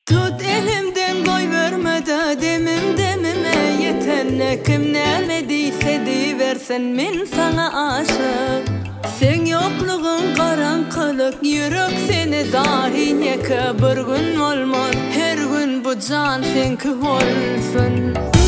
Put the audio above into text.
Tut elimden koy verme de demime yeten ne kim ne deyse versen min sana aşık. Sen yokluğun karanlık yürek seni zahine ki bir gün olmaz her gün bu can senki olsun.